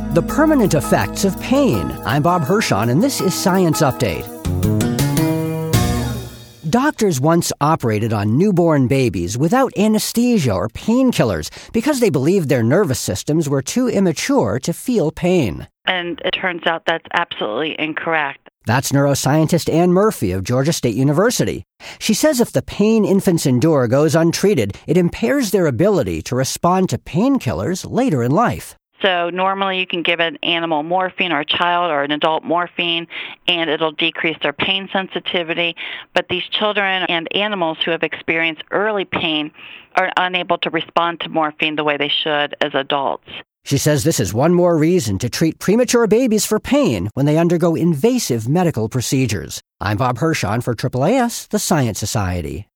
The permanent effects of pain. I'm Bob Hirschon, and this is Science Update. Doctors once operated on newborn babies without anesthesia or painkillers because they believed their nervous systems were too immature to feel pain. And it turns out that's absolutely incorrect. That's neuroscientist Anne Murphy of Georgia State University. She says if the pain infants endure goes untreated, it impairs their ability to respond to painkillers later in life. So normally you can give an animal morphine or a child or an adult morphine, and it'll decrease their pain sensitivity. But these children and animals who have experienced early pain are unable to respond to morphine the way they should as adults. She says this is one more reason to treat premature babies for pain when they undergo invasive medical procedures. I'm Bob Hirschon for AAAS, the Science Society.